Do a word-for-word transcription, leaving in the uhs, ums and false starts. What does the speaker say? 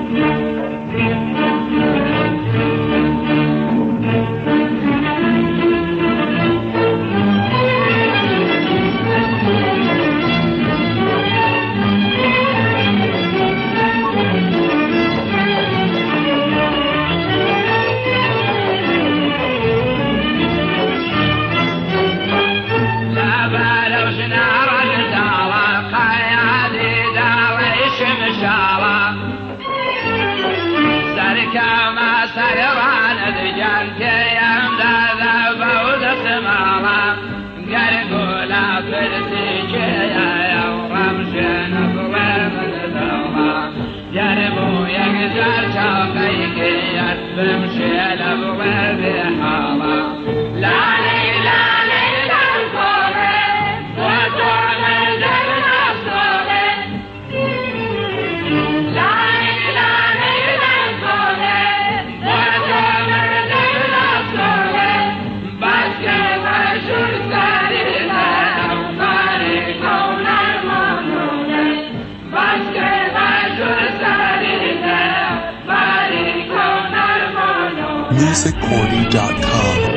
كما سيران الرجال كيام ذا فوز السماوة قرقولا فرسي كيا ورمش نظلم الثوما جربوا يقزر شوقي كيا بمشي لبغي بحالة لا لي لا لي لا الكوري ودوم الجبن الصوري لا لي لا لي لا الكوري ودوم الجبن الصوري بس كيف أشوف سرينا وطريقون المنوني بس كيف أشوف سرينا وطريقون المنوني music corny dot com